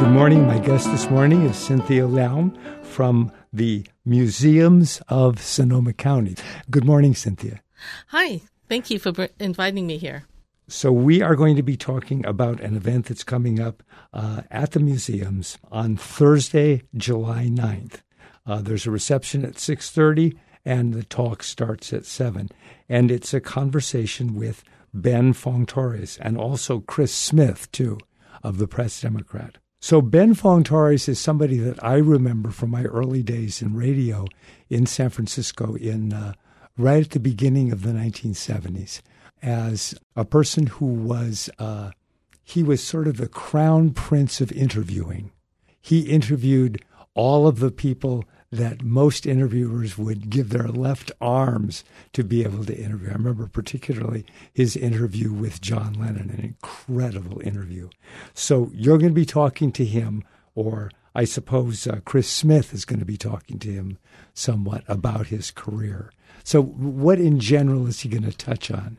Good morning. My guest this morning is Cynthia Leung from the Museums of Sonoma County. Good morning, Cynthia. Hi. Thank you for inviting me here. So we are going to be talking about an event that's coming up at the museums on Thursday, July 9th. There's a reception at 6:30, and the talk starts at 7. And it's a conversation with Ben Fong Torres and also Chris Smith, too, of the Press Democrat. So Ben Fong Torres is somebody that I remember from my early days in radio in San Francisco right at the beginning of the 1970s as a person who was he was sort of the crown prince of interviewing. He interviewed all of the people that most interviewers would give their left arms to be able to interview. I remember particularly his interview with John Lennon, an incredible interview. So you're going to be talking to him, or I suppose Chris Smith is going to be talking to him somewhat about his career. So what in general is he going to touch on?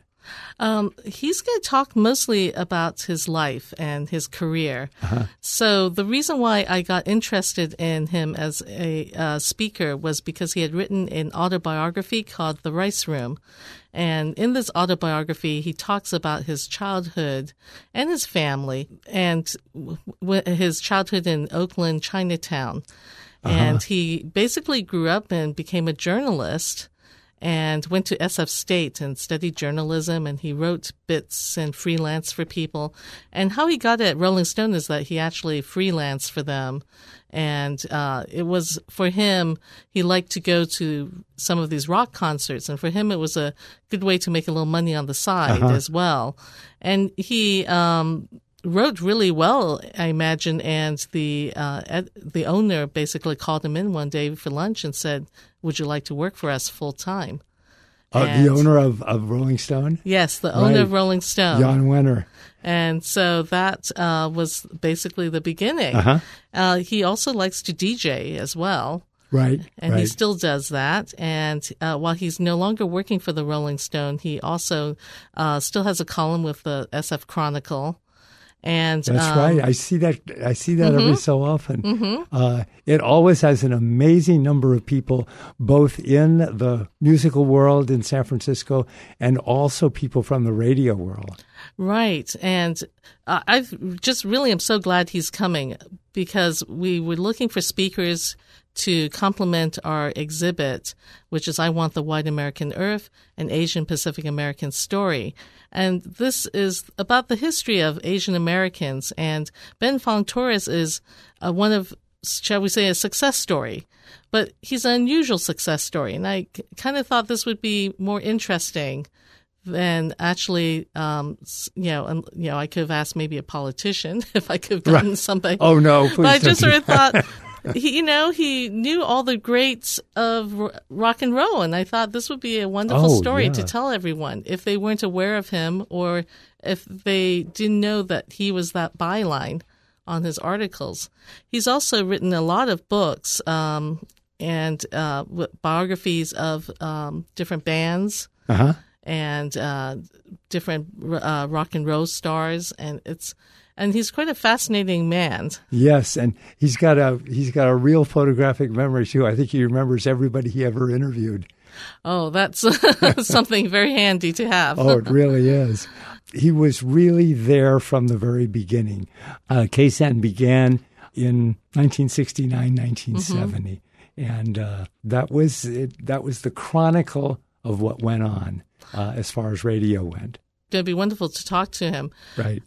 He's going to talk mostly about his life and his career. Uh-huh. So the reason why I got interested in him as a speaker was because he had written an autobiography called The Rice Room. And in this autobiography, he talks about his childhood and his family and his childhood in Oakland, Chinatown. Uh-huh. And he basically grew up and became a journalist and went to SF State and studied journalism, and he wrote bits and freelance for people. And how he got it at Rolling Stone is that he actually freelanced for them. And it was, for him, he liked to go to some of these rock concerts. And for him, it was a good way to make a little money on the side as well. And he wrote really well, I imagine, and the owner basically called him in one day for lunch and said, "Would you like to work for us full time?" The owner of Rolling Stone? Yes, the owner of Rolling Stone. Jan Wenner. And so that was basically the beginning. He also likes to DJ as well. Right. And he still does that. And while he's no longer working for the Rolling Stone, he also still has a column with the SF Chronicle. And that's right. I see that every so often. Mm-hmm. It always has an amazing number of people, both in the musical world in San Francisco and also people from the radio world. Right. And I just really am so glad he's coming, because we were looking for speakers to complement our exhibit, which is I Want the White American Earth, an Asian Pacific American Story. And this is about the history of Asian Americans. And Ben Fong Torres is one of, shall we say, a success story. But he's an unusual success story. And I kind of thought this would be more interesting than actually, I could have asked maybe a politician if I could have gotten somebody. Oh, no, please. But I just sort of thought, he knew all the greats of rock and roll, and I thought this would be a wonderful story to tell everyone if they weren't aware of him, or if they didn't know that he was that byline on his articles. He's also written a lot of books and biographies of different bands and different rock and roll stars, and he's quite a fascinating man. Yes, and he's got a real photographic memory too. I think he remembers everybody he ever interviewed. Oh, that's something very handy to have. Oh, it really is. He was really there from the very beginning. KSAN began in 1969, 1970, and that was the chronicle of what went on as far as radio went. It'd be wonderful to talk to him. Right.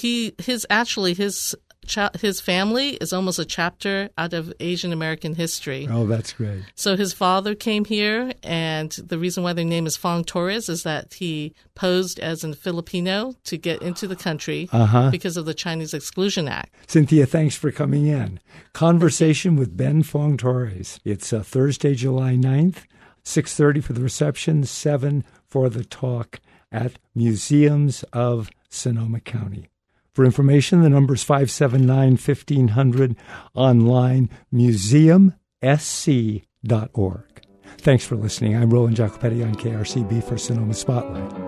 His family is almost a chapter out of Asian American history. Oh, that's great. So his father came here, and the reason why their name is Fong Torres is that he posed as a Filipino to get into the country because of the Chinese Exclusion Act. Cynthia, thanks for coming in. Conversation with Ben Fong Torres. It's Thursday, July 9th, 6:30 for the reception, 7 for the talk at Museums of Sonoma County. For information, the number is 579-1500, online, museumsc.org. Thanks for listening. I'm Roland Jacopetti on KRCB for Sonoma Spotlight.